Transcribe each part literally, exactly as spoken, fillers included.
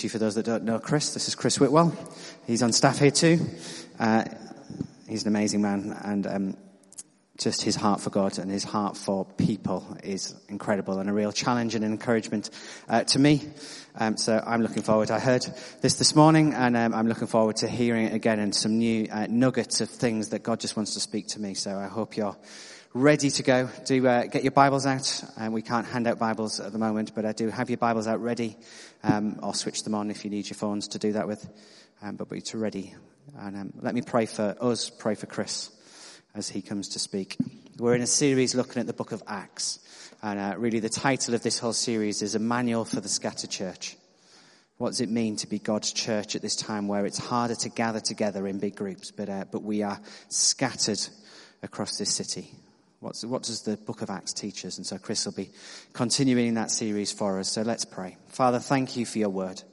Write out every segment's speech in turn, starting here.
For those that don't know Chris, this is Chris Whitwell. He's on staff here too. Uh, he's an amazing man, and um, just his heart for God and his heart for people is incredible and a real challenge and encouragement uh, to me. Um, so I'm looking forward. I heard this this morning, and um, I'm looking forward to hearing it again and some new uh, nuggets of things that God just wants to speak to me. So I hope you're ready to go. Do uh, get your Bibles out. Um, we can't hand out Bibles at the moment, but I do have your Bibles out ready, um, or switch them on if you need your phones to do that with. Um, but be to ready. And um, let me pray for us, pray for Chris as he comes to speak. We're in a series looking at the book of Acts. And uh, really the title of this whole series is A Manual for the Scattered Church. What does it mean to be God's church at this time where it's harder to gather together in big groups, but uh, but we are scattered across this city? What's, what does the book of Acts teach us? And so Chris will be continuing that series for us. So let's pray. Father, thank you for your word.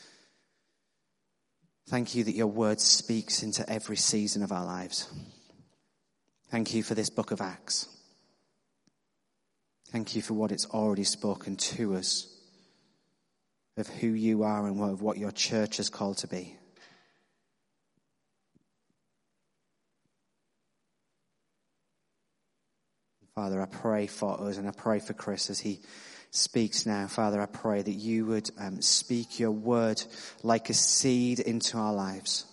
Thank you that your word speaks into every season of our lives. Thank you for this book of Acts. Thank you for what it's already spoken to us of who you are and of what your church is called to be. Father, I pray for us and I pray for Chris as he speaks now. Father, I pray that you would um, speak your word like a seed into our lives.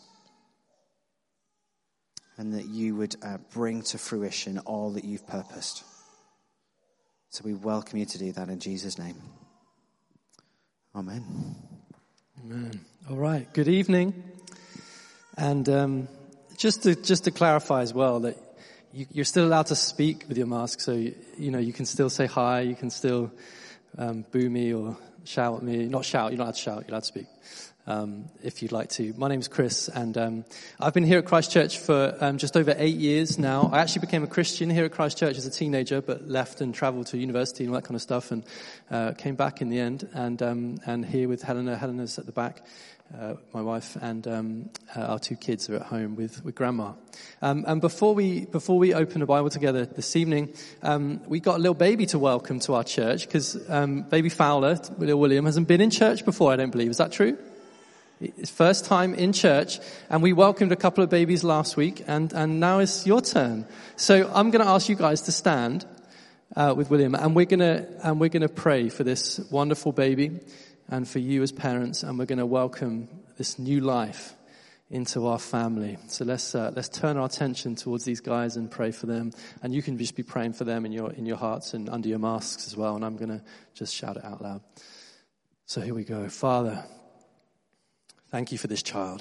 And that you would uh, bring to fruition all that you've purposed. So we welcome you to do that in Jesus' name. Amen. Amen. All right. Good evening. And um, just to just to clarify as well that you, you're still allowed to speak with your mask. So you, you know you can still say hi. You can still um, boo me or shout at me. Not shout. You're not allowed to shout. You're allowed to speak. Um, if you'd like to. My name's Chris, and um, I've been here at Christ Church for um, just over eight years now. I actually became a Christian here at Christ Church as a teenager, but left and travelled to university and all that kind of stuff, and uh, came back in the end. And um, and here with Helena. Helena's at the back, uh, my wife, and um, uh, our two kids are at home with with Grandma. Um, and before we before we open the Bible together this evening, um, we got a little baby to welcome to our church because um, baby Fowler, little William, hasn't been in church before. I don't believe. Is that true? It's first time in church, and we welcomed a couple of babies last week, and, and now it's your turn. So I'm going to ask you guys to stand uh, with William, and we're going to and we're going to pray for this wonderful baby, and for you as parents, and we're going to welcome this new life into our family. So let's uh, let's turn our attention towards these guys and pray for them, and you can just be praying for them in your in your hearts and under your masks as well. And I'm going to just shout it out loud. So here we go, Father. Thank you for this child.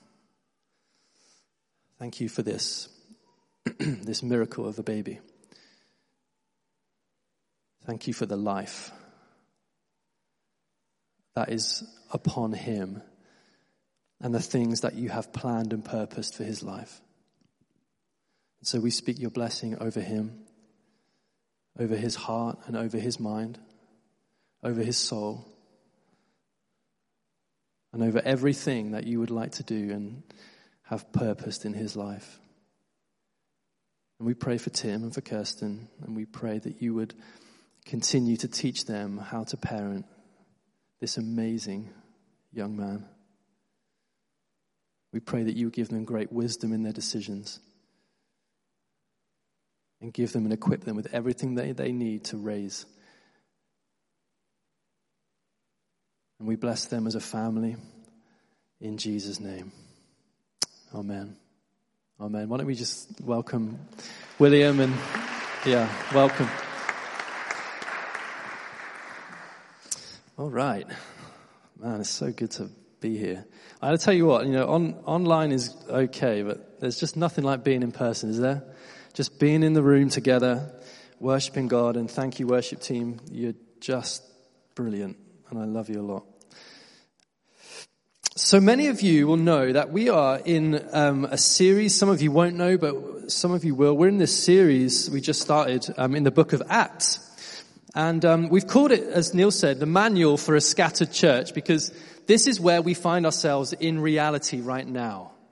Thank you for this, this miracle of a baby. Thank you for the life that is upon him and the things that you have planned and purposed for his life. So we speak your blessing over him, over his heart and over his mind, over his soul, and over everything that you would like to do and have purposed in his life. And we pray for Tim and for Kirsten, and we pray that you would continue to teach them how to parent this amazing young man. We pray that you would give them great wisdom in their decisions and give them and equip them with everything they, they need to raise. And we bless them as a family in Jesus' name. Amen. Amen. Why don't we just welcome William and, yeah, welcome. All right. Man, it's so good to be here. I'll tell you what, you know, on, online is okay, but there's just nothing like being in person, is there? Just being in the room together, worshiping God, and thank you, worship team. You're just brilliant. And I love you a lot. So many of you will know that we are in um, a series. Some of you won't know, but some of you will. We're in this series we just started um, in the book of Acts. And um, we've called it, as Neil said, the manual for a scattered church, because this is where we find ourselves in reality right now.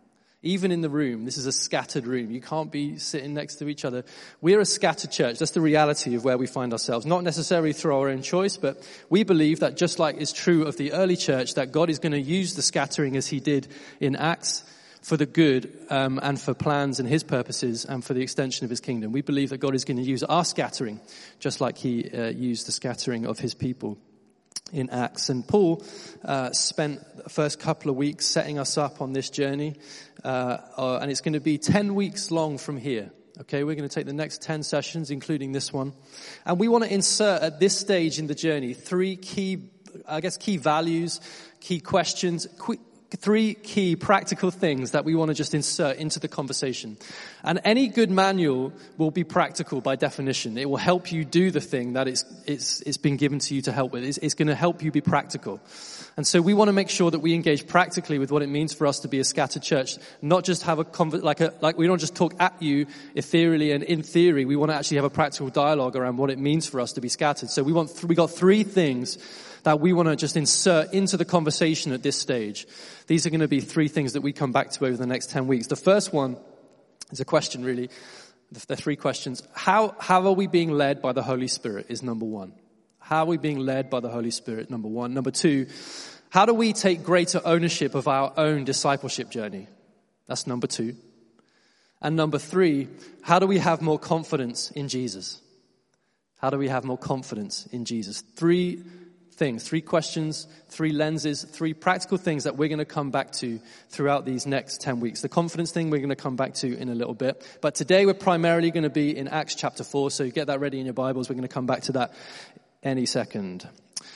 Even in the room, this is a scattered room. You can't be sitting next to each other. We're a scattered church. That's the reality of where we find ourselves. Not necessarily through our own choice, but we believe that just like is true of the early church, that God is going to use the scattering as he did in Acts for the good um, and for plans and his purposes and for the extension of his kingdom. We believe that God is going to use our scattering just like he uh, used the scattering of his people in Acts. And Paul uh, spent the first couple of weeks setting us up on this journey, uh, uh, and it's going to be ten weeks long from here. Okay, we're going to take the next ten sessions, including this one, and we want to insert at this stage in the journey three key, I guess, key values, key questions, qu- three key practical things that we want to just insert into the conversation. And any good manual will be practical by definition. It will help you do the thing that it's it's it's been given to you to help with. It's, it's going to help you be practical. And so we want to make sure that we engage practically with what it means for us to be a scattered church, not just have a conver- like a like we don't just talk at you ethereally and in theory. We want to actually have a practical dialogue around what it means for us to be scattered. So we want th- we got three things that we want to just insert into the conversation at this stage. These are going to be three things that we come back to over the next ten weeks. The first one is a question, really. The three questions. How, how are we being led by the Holy Spirit is number one. How are we being led by the Holy Spirit, number one. Number two, how do we take greater ownership of our own discipleship journey? That's number two. And number three, how do we have more confidence in Jesus? How do we have more confidence in Jesus? Three things, three questions, three lenses, three practical things that we're going to come back to throughout these next ten weeks. The confidence thing we're going to come back to in a little bit. But today we're primarily going to be in Acts chapter four, so get that ready in your Bibles. We're going to come back to that any second.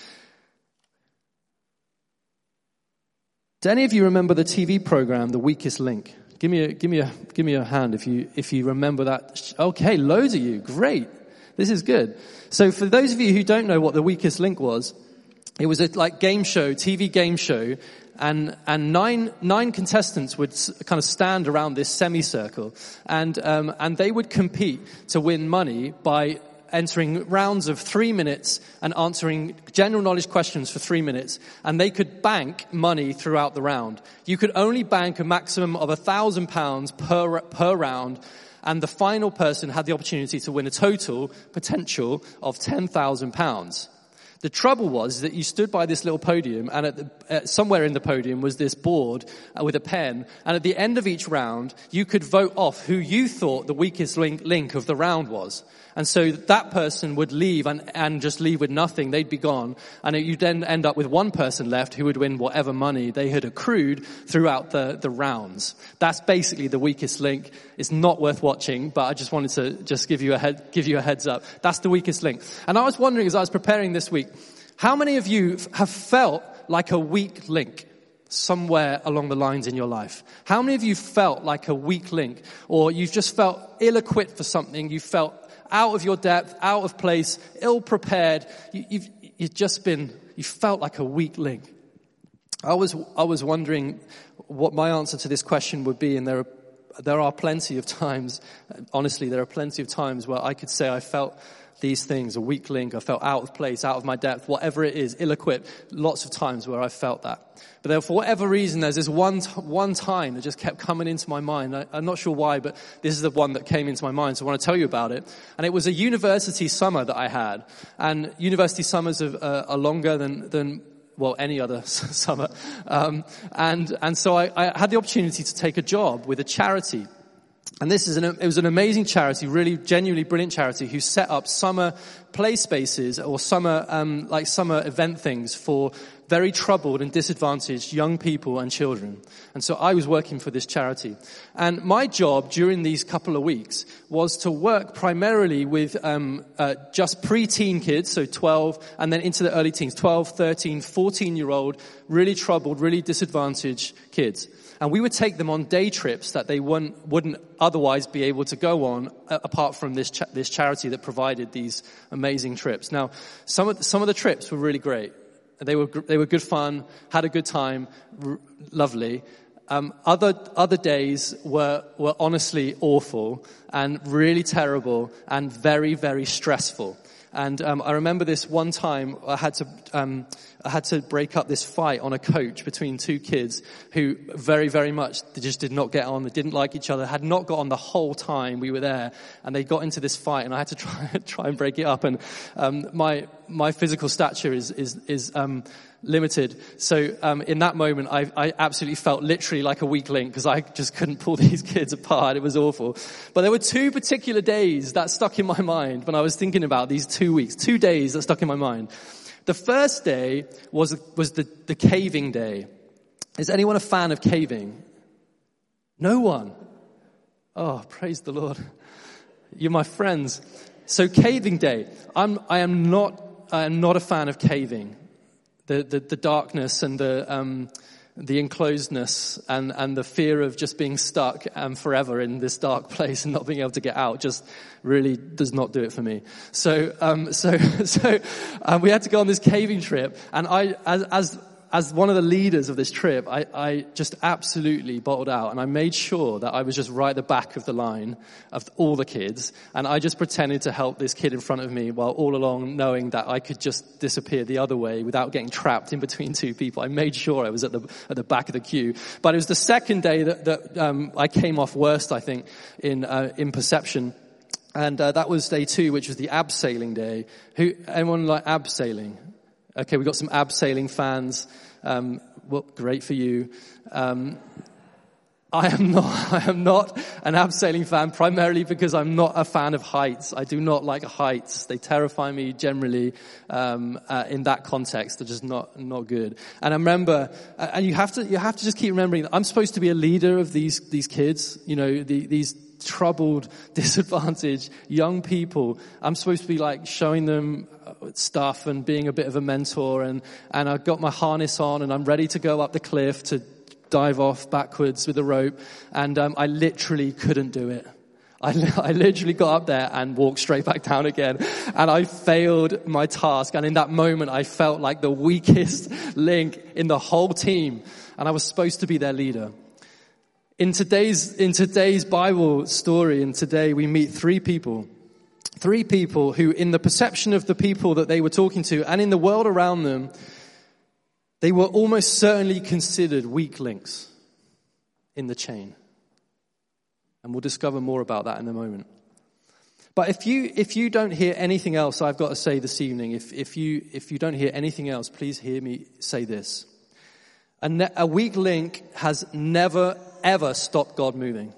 Do any of you remember the T V program, The Weakest Link? Give me a, give me a, give me a hand if you, if you remember that. Okay, loads of you. Great. This is good. So for those of you who don't know what The Weakest Link was, it was a like game show, T V game show, and and nine nine contestants would s- kind of stand around this semicircle, and um, and they would compete to win money by entering rounds of three minutes and answering general knowledge questions for three minutes, and they could bank money throughout the round. You could only bank a maximum of a thousand pounds per per round. And the final person had the opportunity to win a total potential of ten thousand pounds. The trouble was that you stood by this little podium, and at the, uh, somewhere in the podium was this board uh, with a pen. And at the end of each round, you could vote off who you thought the weakest link, link of the round was. And so that person would leave and, and just leave with nothing. They'd be gone. And you'd then end up with one person left who would win whatever money they had accrued throughout the, the rounds. That's basically the weakest link. It's not worth watching, but I just wanted to just give you a head, give you a heads up. That's the weakest link. And I was wondering as I was preparing this week, how many of you have felt like a weak link somewhere along the lines in your life? How many of you felt like a weak link, or you've just felt ill-equipped for something? You felt out of your depth, out of place, ill-prepared. You, you've, you've just been, you felt like a weak link. I was, I was wondering what my answer to this question would be, and there are, there are plenty of times, honestly, there are plenty of times where I could say I felt these things, a weak link, I felt out of place, out of my depth, whatever it is, ill-equipped. Lots of times where I felt that. But then for whatever reason, there's this one t- one time that just kept coming into my mind. I, I'm not sure why, but this is the one that came into my mind, so I want to tell you about it. And it was a university summer that I had. And university summers are, uh, are longer than, than well, any other summer. Um, and, and so I, I had the opportunity to take a job with a charity. And this is an, it was an amazing charity, really genuinely brilliant charity, who set up summer play spaces or summer, um, like summer event things for very troubled and disadvantaged young people and children. And so I was working for this charity. And my job during these couple of weeks was to work primarily with um, uh, just pre-teen kids, so twelve, and then into the early teens, twelve, thirteen, fourteen-year-old, really troubled, really disadvantaged kids. And we would take them on day trips that they wouldn't, wouldn't otherwise be able to go on, uh, apart from this cha- this charity that provided these amazing trips. Now, some of the, some of the trips were really great. They were they were good fun, had a good time, r- lovely. Um, other other days were were honestly awful and really terrible and very very stressful. And um, I remember this one time I had to um, I had to break up this fight on a coach between two kids who very, very much they just did not get on. They didn't like each other, had not got on the whole time we were there. And they got into this fight, and I had to try try and break it up. And um, my my physical stature is is is um, limited. So um, in that moment, I, I absolutely felt literally like a weak link because I just couldn't pull these kids apart. It was awful. But there were two particular days that stuck in my mind when I was thinking about these two weeks, two days that stuck in my mind. The first day was was the, the caving day. Is anyone a fan of caving? No one. Oh, praise the Lord. You're my friends. So caving day. I'm I am not I am not a fan of caving. The, the, the darkness and the, um, the enclosedness and, and the fear of just being stuck um, forever in this dark place and not being able to get out just really does not do it for me. So, um, so, so, um, we had to go on this caving trip, and I, as, as, as one of the leaders of this trip, I, I just absolutely bottled out, and I made sure that I was just right at the back of the line of all the kids, and I just pretended to help this kid in front of me while all along knowing that I could just disappear the other way without getting trapped in between two people. I made sure I was at the at the back of the queue. But it was the second day that, that um, I came off worst, I think, in uh, in perception. And uh, that was day two, which was the abseiling day. Who anyone like abseiling? Okay, we've got some abseiling fans. Um, well, great for you. Um, I am not, I am not an abseiling fan, primarily because I'm not a fan of heights. I do not like heights. They terrify me generally, um, uh, in that context. They're just not, not good. And I remember, uh, and you have to, you have to just keep remembering that I'm supposed to be a leader of these, these kids, you know, the, these troubled, disadvantaged young people. I'm supposed to be like showing them stuff and being a bit of a mentor, and, and I've got my harness on and I'm ready to go up the cliff to dive off backwards with a rope, and um, I literally couldn't do it. I, I literally got up there and walked straight back down again, and I failed my task, and in that moment I felt like the weakest link in the whole team, and I was supposed to be their leader. In today's, in today's Bible story, and today we meet three people, three people who, in the perception of the people that they were talking to and in the world around them, they were almost certainly considered weak links in the chain. And we'll discover more about that in a moment. But if you, if you don't hear anything else I've got to say this evening, if, if you, if you don't hear anything else, please hear me say this. A, ne- a weak link has never, ever stopped God moving.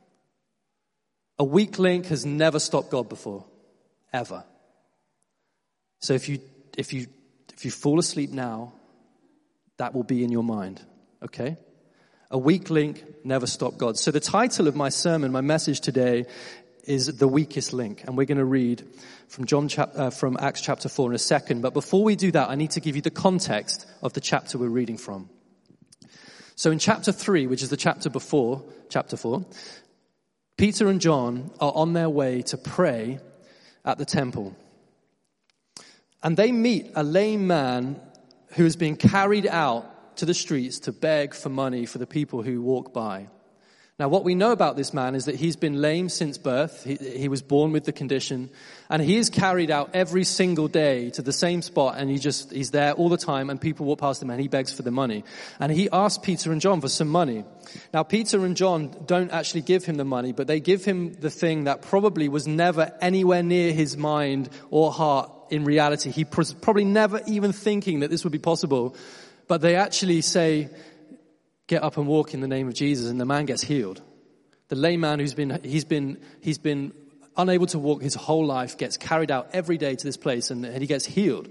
A weak link has never stopped God before. Ever. So if you, if you, if you fall asleep now, that will be in your mind. Okay? A weak link never stopped God. So the title of my sermon, my message today, is The Weakest Link. And we're going to read from John chap- uh, from Acts chapter four in a second. But before we do that, I need to give you the context of the chapter we're reading from. So in chapter three, which is the chapter before chapter four, Peter and John are on their way to pray at the temple. And they meet a lame man who is being carried out to the streets to beg for money for the people who walk by. Now, what we know about this man is that he's been lame since birth. He, he was born with the condition, and he is carried out every single day to the same spot, and he just, he's there all the time, and people walk past him, and he begs for the money. And he asks Peter and John for some money. Now, Peter and John don't actually give him the money, but they give him the thing that probably was never anywhere near his mind or heart in reality. He was probably never even thinking that this would be possible, but they actually say, get up and walk in the name of Jesus, and the man gets healed. The lame man who's been, he's been, he's been unable to walk his whole life gets carried out every day to this place, and, and he gets healed.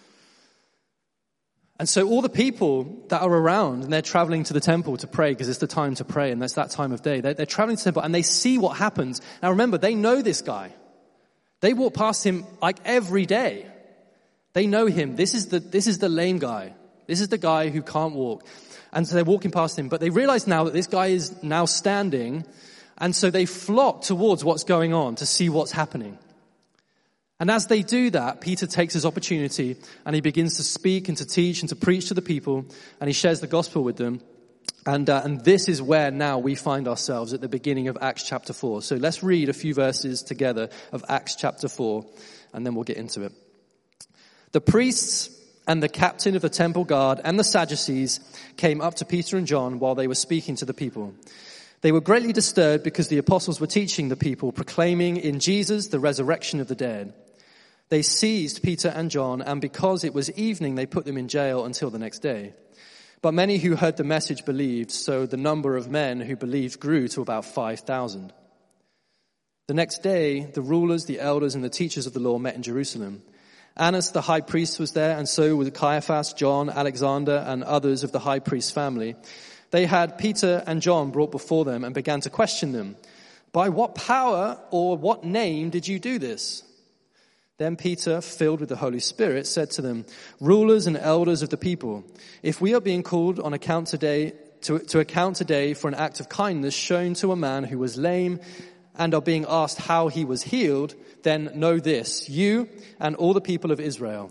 And so all the people that are around, and they're traveling to the temple to pray because it's the time to pray, and that's that time of day. They're, they're traveling to the temple, and they see what happens. Now remember, they know this guy. They walk past him like every day. They know him. This is the, this is the lame guy. This is the guy who can't walk. And so they're walking past him, but they realize now that this guy is now standing, and so they flock towards what's going on to see what's happening. And as they do that, Peter takes his opportunity, and he begins to speak and to teach and to preach to the people, and he shares the gospel with them. And uh, and this is where now we find ourselves at the beginning of Acts chapter four. So let's read a few verses together of Acts chapter four. and then we'll get into it. The priests and the captain of the temple guard and the Sadducees came up to Peter and John while they were speaking to the people. They were greatly disturbed because the apostles were teaching the people, proclaiming in Jesus the resurrection of the dead. They seized Peter and John, and because it was evening, they put them in jail until the next day. But many who heard the message believed, so the number of men who believed grew to about five thousand. The next day, the rulers, the elders, and the teachers of the law met in Jerusalem. Annas the high priest was there, and so were Caiaphas, John, Alexander, and others of the high priest's family. They had Peter and John brought before them and began to question them. By what power or what name did you do this? Then Peter, filled with the Holy Spirit, said to them, rulers and elders of the people, if we are being called on account today to, to account today for an act of kindness shown to a man who was lame and are being asked how he was healed, then know this, you and all the people of Israel.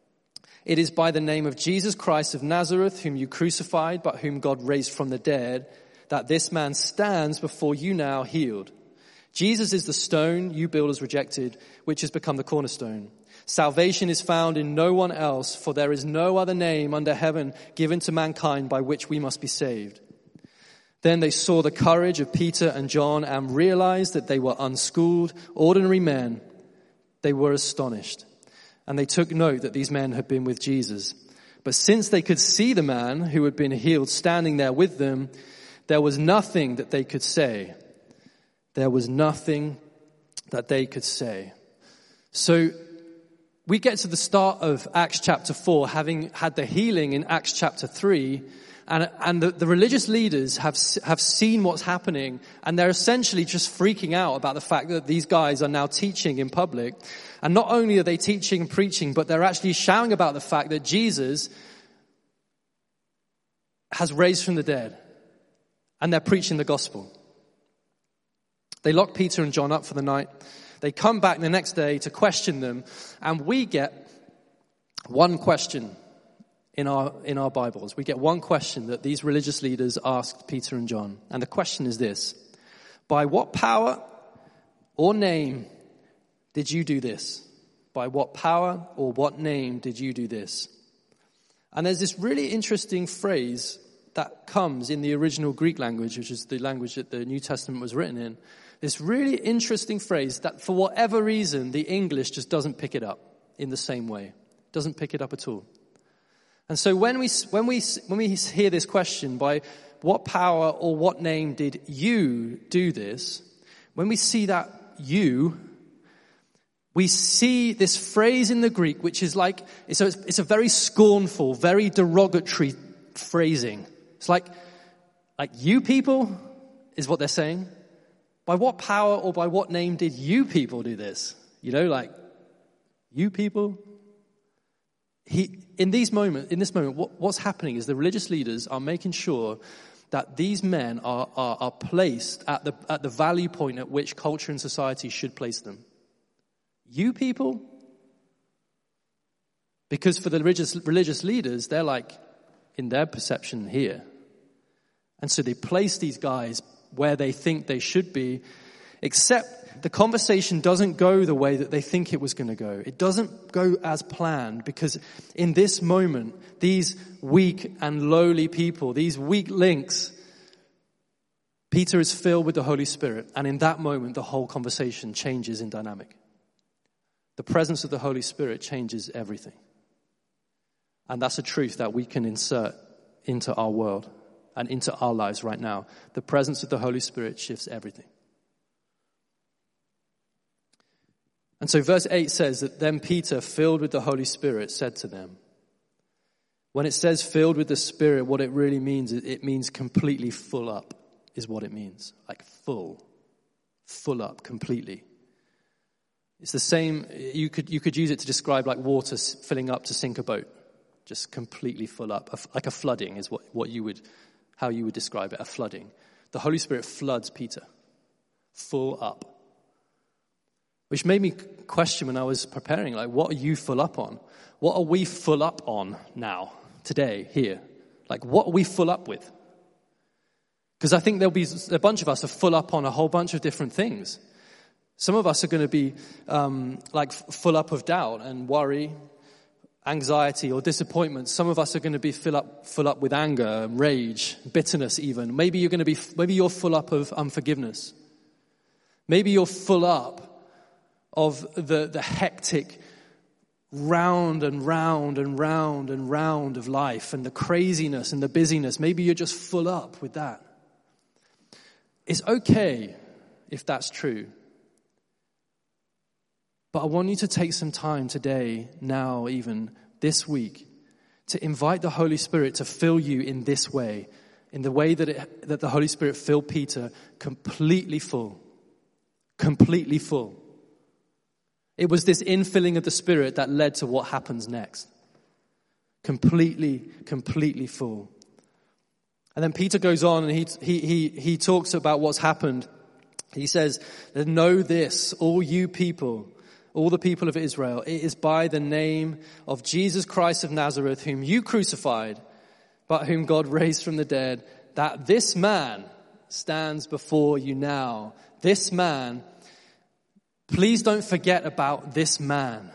It is by the name of Jesus Christ of Nazareth, whom you crucified, but whom God raised from the dead, that this man stands before you now healed. Jesus is the stone you builders rejected, which has become the cornerstone. Salvation is found in no one else, for there is no other name under heaven given to mankind by which we must be saved. Then they saw the courage of Peter and John and realized that they were unschooled, ordinary men. They were astonished. And they took note that these men had been with Jesus. But since they could see the man who had been healed standing there with them, there was nothing that they could say. There was nothing that they could say. So we get to the start of Acts chapter four, having had the healing in Acts chapter three, and, and the, the religious leaders have, have seen what's happening, and they're essentially just freaking out about the fact that these guys are now teaching in public. And not only are they teaching and preaching, but they're actually shouting about the fact that Jesus has raised from the dead. And they're preaching the gospel. They lock Peter and John up for the night. They come back the next day to question them. And we get one question in our, in our Bibles. We get one question that these religious leaders asked Peter and John. And the question is this: by what power or name did you do this? By what power or what name did you do this? And there's this really interesting phrase that comes in the original Greek language, which is the language that the New Testament was written in. This really interesting phrase that for whatever reason, the English just doesn't pick it up in the same way. Doesn't pick it up at all. And so when we, when we, when we hear this question, by what power or what name did you do this? When we see that you, we see this phrase in the Greek, which is like, it's a, it's a very scornful, very derogatory phrasing. It's like, like you people is what they're saying. By what power or by what name did you people do this? You know, like, you people. He, in these moments, in this moment, what, what's happening is the religious leaders are making sure that these men are, are, are placed at the, at the value point at which culture and society should place them. You people? Because for the religious, religious leaders, they're like, in their perception here. And so they place these guys where they think they should be, except the conversation doesn't go the way that they think it was going to go. It doesn't go as planned, because in this moment, these weak and lowly people, these weak links, Peter is filled with the Holy Spirit, and in that moment, the whole conversation changes in dynamic. The presence of the Holy Spirit changes everything. And that's a truth that we can insert into our world and into our lives right now. The presence of the Holy Spirit shifts everything. And so verse eight says that then Peter, filled with the Holy Spirit, said to them. When it says filled with the Spirit, what it really means, it means completely full up, is what it means. Like full. Full up, completely. It's the same, you could you could use it to describe like water filling up to sink a boat. Just completely full up. Like a flooding is what, what you would, how you would describe it, a flooding. The Holy Spirit floods Peter. Full up. Which made me question when I was preparing, like, what are you full up on? What are we full up on now, today, here? Like, what are we full up with? Because I think there'll be, a bunch of us are full up on a whole bunch of different things. Some of us are going to be um, like full up of doubt and worry, anxiety or disappointment. Some of us are going to be full up, full up with anger, rage, bitterness even. Maybe you're going to be, maybe you're full up of unforgiveness. Maybe you're full up of the, the hectic round and round and round and round of life and the craziness and the busyness. Maybe you're just full up with that. It's okay if that's true. But I want you to take some time today, now even, this week, to invite the Holy Spirit to fill you in this way, in the way that it, that the Holy Spirit filled Peter, completely full. Completely full. It was this infilling of the Spirit that led to what happens next. Completely, completely full. And then Peter goes on and he he he he talks about what's happened. He says, "Know this, all you people, all the people of Israel, it is by the name of Jesus Christ of Nazareth, whom you crucified, but whom God raised from the dead, that this man stands before you now." This man, please don't forget about this man.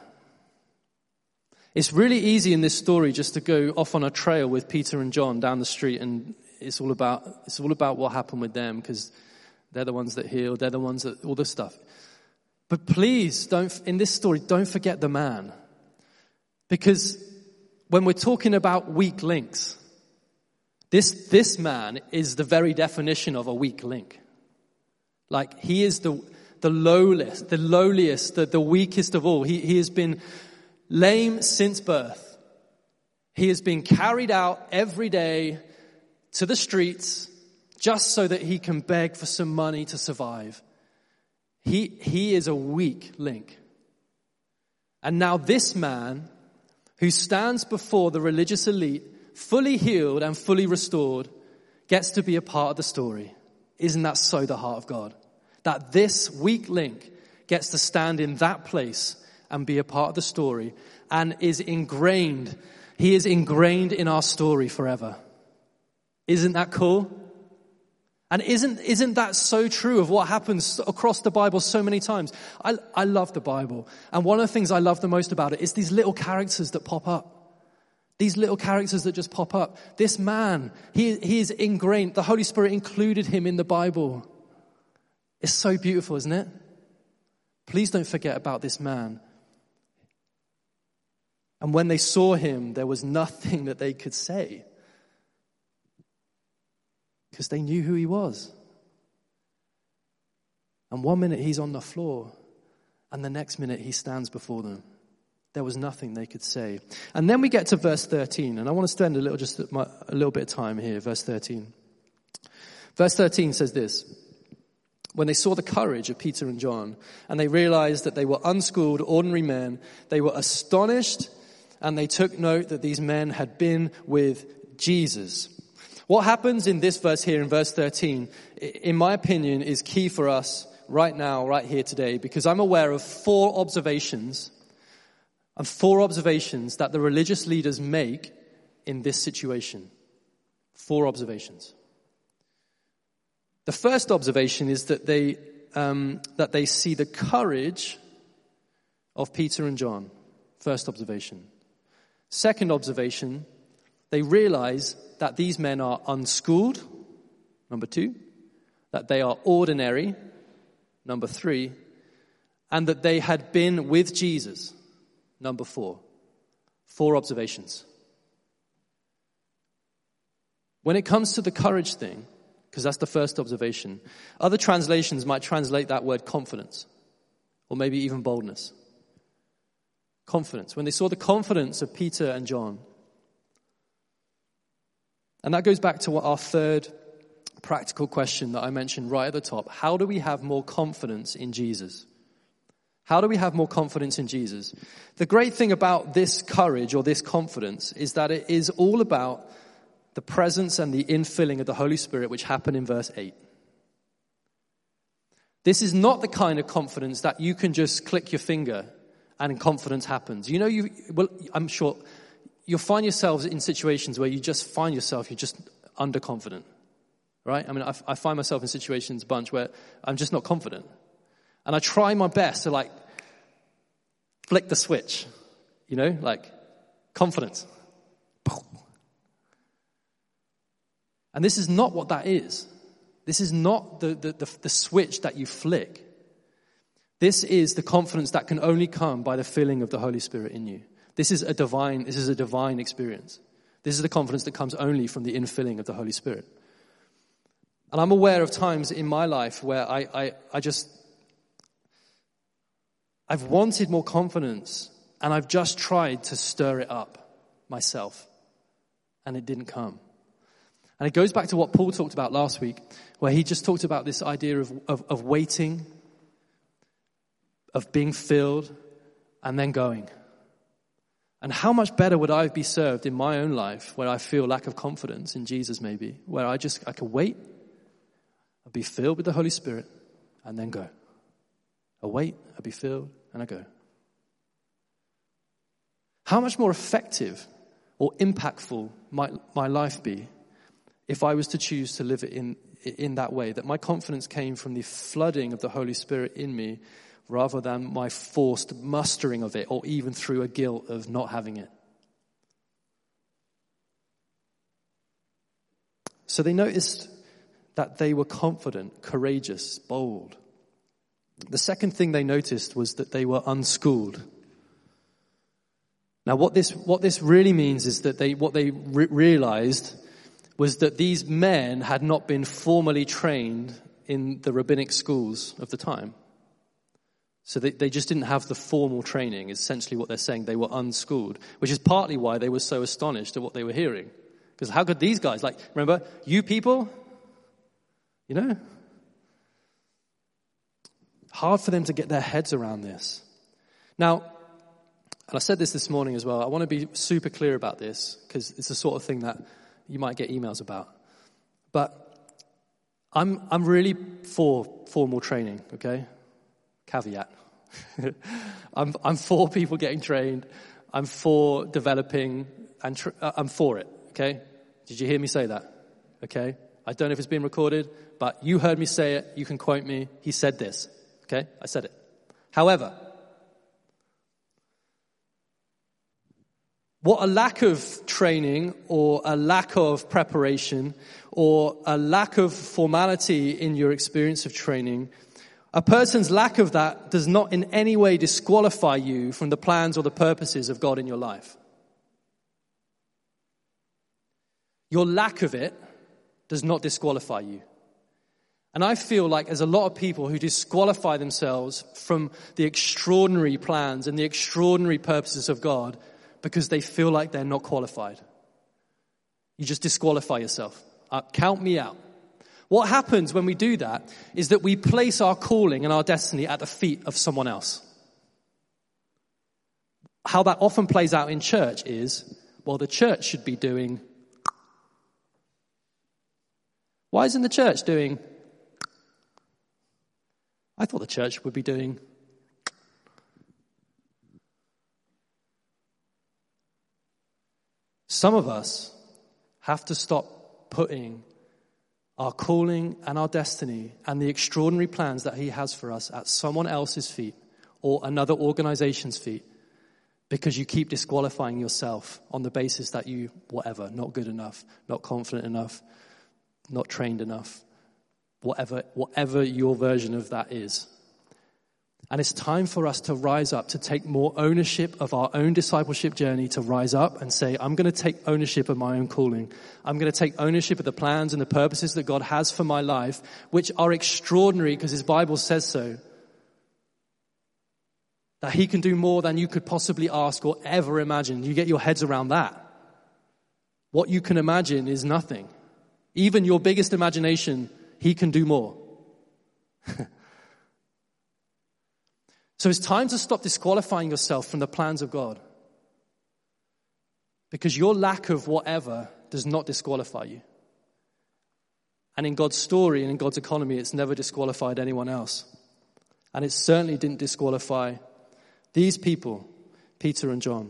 It's really easy in this story just to go off on a trail with Peter and John down the street, and it's all about it's all about what happened with them, because they're the ones that healed, they're the ones that, all this stuff. But please, don't, in this story, don't forget the man. Because when we're talking about weak links, this, this man is the very definition of a weak link. Like, he is the, the lowliest, the lowliest, the, the weakest of all. He, he has been lame since birth. He has been carried out every day to the streets just so that he can beg for some money to survive. He, he is a weak link. And now this man, who stands before the religious elite, fully healed and fully restored, gets to be a part of the story. Isn't that so the heart of God? That this weak link gets to stand in that place and be a part of the story, and is ingrained. He is ingrained in our story forever. Isn't that cool? And isn't isn't that so true of what happens across the Bible so many times? I, I love the Bible. And one of the things I love the most about it is these little characters that pop up. These little characters that just pop up. This man, he, he is ingrained. The Holy Spirit included him in the Bible. It's so beautiful, isn't it? Please don't forget about this man. And when they saw him, there was nothing that they could say, because they knew who he was. And one minute he's on the floor, and the next minute he stands before them. There was nothing they could say. And then we get to verse thirteen, and I want to spend a little, just a little bit of time here. Verse thirteen. Verse thirteen says this: when they saw the courage of Peter and John, and they realized that they were unschooled, ordinary men, they were astonished, and they took note that these men had been with Jesus. What happens in this verse here, in verse thirteen, in my opinion, is key for us right now, right here today, because I'm aware of four observations, and four observations that the religious leaders make in this situation. Four observations. The first observation is that they um, that they see the courage of Peter and John. First observation. Second observation, they realize that these men are unschooled. Number two, that they are ordinary. Number three, and that they had been with Jesus. Number four. Four observations. When it comes to the courage thing, because that's the first observation, other translations might translate that word confidence, or maybe even boldness. Confidence. When they saw the confidence of Peter and John. And that goes back to what our third practical question that I mentioned right at the top. How do we have more confidence in Jesus? How do we have more confidence in Jesus? The great thing about this courage or this confidence is that it is all about the presence and the infilling of the Holy Spirit, which happened in verse eight. This is not the kind of confidence that you can just click your finger and confidence happens. You know, you well, I'm sure you'll find yourselves in situations where you just find yourself, you're just underconfident, right? I mean, I, I find myself in situations a bunch where I'm just not confident. And I try my best to like flick the switch, you know, like confidence. And this is not what that is. This is not the, the, the, the switch that you flick. This is the confidence that can only come by the filling of the Holy Spirit in you. This is a divine, this is a divine experience. This is the confidence that comes only from the infilling of the Holy Spirit. And I'm aware of times in my life where I, I, I just, I've wanted more confidence and I've just tried to stir it up myself and it didn't come. And it goes back to what Paul talked about last week, where he just talked about this idea of, of, of waiting, of being filled, and then going. And how much better would I be served in my own life where I feel lack of confidence in Jesus maybe, where I just, I could wait, I'd be filled with the Holy Spirit, and then go. I wait, I'd be filled, and I go. How much more effective or impactful might my life be if I was to choose to live it in, in that way, that my confidence came from the flooding of the Holy Spirit in me rather than my forced mustering of it or even through a guilt of not having it. So they noticed that they were confident, courageous, bold. The second thing they noticed was that they were unschooled. Now what this what this really means is that they what they re- realized was that these men had not been formally trained in the rabbinic schools of the time. So they, they just didn't have the formal training, is essentially what they're saying. They were unschooled, which is partly why they were so astonished at what they were hearing. Because how could these guys, like, remember, you people, you know? Hard for them to get their heads around this. Now, and I said this this morning as well, I want to be super clear about this, because it's the sort of thing that you might get emails about. But I'm I'm really for formal training, okay? Caveat. I'm I'm for people getting trained. I'm for developing, and tr- I'm for it, okay? Did you hear me say that? Okay? I don't know if it's been recorded, but you heard me say it. You can quote me. He said this, okay? I said it. However, what a lack of training or a lack of preparation or a lack of formality in your experience of training, a person's lack of that does not in any way disqualify you from the plans or the purposes of God in your life. Your lack of it does not disqualify you. And I feel like there's a lot of people who disqualify themselves from the extraordinary plans and the extraordinary purposes of God because they feel like they're not qualified. You just disqualify yourself. Uh, count me out. What happens when we do that is that we place our calling and our destiny at the feet of someone else. How that often plays out in church is, well, the church should be doing... Why isn't the church doing... I thought the church would be doing... Some of us have to stop putting our calling and our destiny and the extraordinary plans that he has for us at someone else's feet or another organization's feet because you keep disqualifying yourself on the basis that you, whatever, not good enough, not confident enough, not trained enough, whatever, whatever your version of that is. And it's time for us to rise up, to take more ownership of our own discipleship journey, to rise up and say, I'm going to take ownership of my own calling. I'm going to take ownership of the plans and the purposes that God has for my life, which are extraordinary because his Bible says so. That he can do more than you could possibly ask or ever imagine. You get your heads around that. What you can imagine is nothing. Even your biggest imagination, he can do more. So it's time to stop disqualifying yourself from the plans of God. Because your lack of whatever does not disqualify you. And in God's story and in God's economy, it's never disqualified anyone else. And it certainly didn't disqualify these people, Peter and John.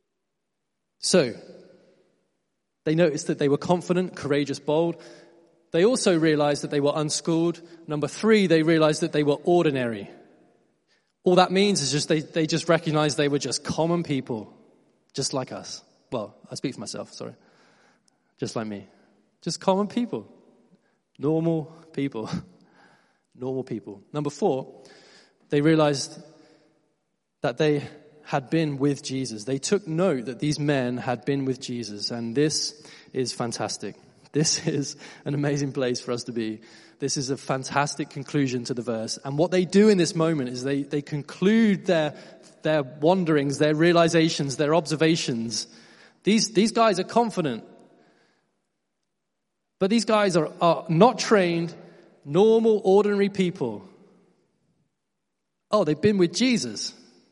So, they noticed that they were confident, courageous, bold. They also realized that they were unschooled. Number three, they realized that they were ordinary. All that means is just they, they just recognized they were just common people, just like us. Well, I speak for myself, sorry. Just like me. Just common people. Normal people. Normal people. Number four, they realized that they had been with Jesus. They took note that these men had been with Jesus, and this is fantastic. This is an amazing place for us to be. This is a fantastic conclusion to the verse. And what they do in this moment is they, they conclude their, their wanderings, their realizations, their observations. These, these guys are confident. But these guys are, are not trained, normal, ordinary people. Oh, they've been with Jesus.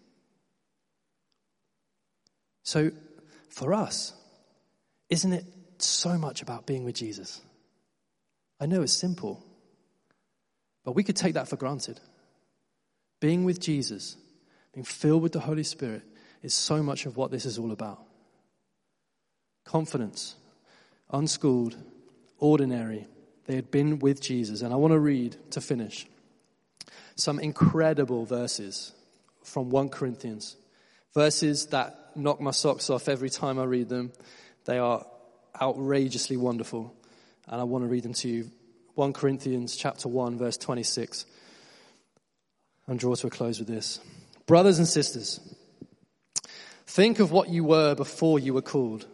So, for us, isn't it so much about being with Jesus? I know it's simple, but we could take that for granted. Being with Jesus, being filled with the Holy Spirit, is so much of what this is all about. Confidence, unschooled, ordinary. They had been with Jesus. And I want to read, to finish, some incredible verses from First Corinthians. Verses that knock my socks off every time I read them. They are outrageously wonderful. And I want to read them to you. First Corinthians chapter one, verse twenty-six. And draw to a close with this. Brothers and sisters, think of what you were before you were called.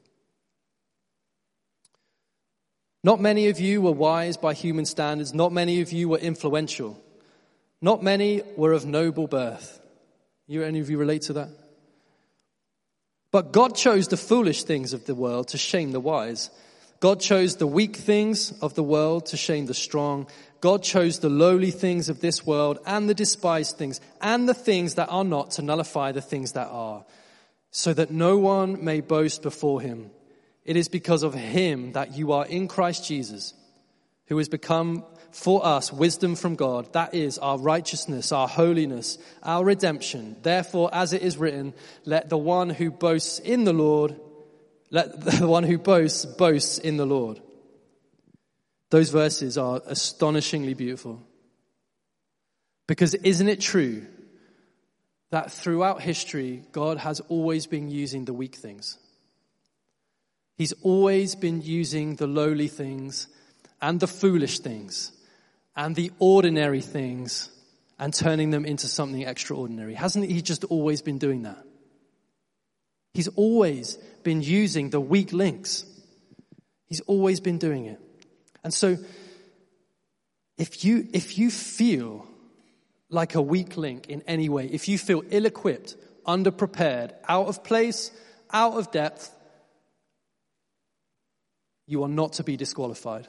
Not many of you were wise by human standards. Not many of you were influential. Not many were of noble birth. You, any of you relate to that? But God chose the foolish things of the world to shame the wise. God chose the weak things of the world to shame the strong. God chose the lowly things of this world and the despised things and the things that are not to nullify the things that are, so that no one may boast before him. It is because of him that you are in Christ Jesus, who has become for us wisdom from God, that is our righteousness, our holiness, our redemption. Therefore, as it is written, let the one who boasts in the Lord, let the one who boasts, boasts in the Lord. Those verses are astonishingly beautiful. Because isn't it true that throughout history, God has always been using the weak things? He's always been using the lowly things and the foolish things and the ordinary things and turning them into something extraordinary. Hasn't he just always been doing that? He's always been using the weak links. He's always been doing it. And so if you if you feel like a weak link in any way, if you feel ill-equipped, underprepared, out of place, out of depth, you are not to be disqualified.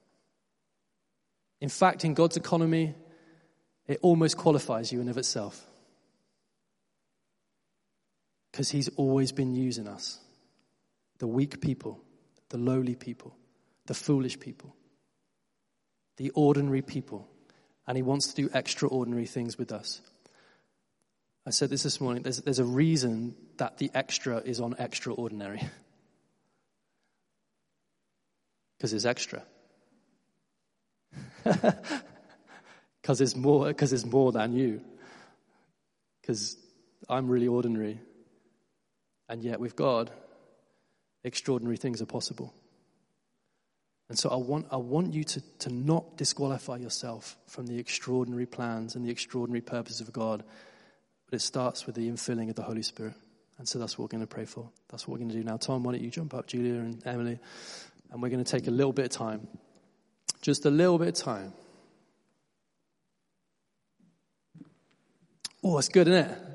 In fact, in God's economy, it almost qualifies you in of itself. Because he's always been using us. The weak people, the lowly people, the foolish people, the ordinary people. And he wants to do extraordinary things with us. I said this this morning, there's, there's a reason that the extra is on extraordinary. Because it's extra. Because it's more, because it's more than you. Because I'm really ordinary. And yet with God, extraordinary things are possible. And so I want I want you to, to not disqualify yourself from the extraordinary plans and the extraordinary purposes of God. But it starts with the infilling of the Holy Spirit. And so that's what we're going to pray for. That's what we're going to do now. Tom, why don't you jump up, Julia and Emily. And we're going to take a little bit of time. Just a little bit of time. Oh, it's good, isn't it?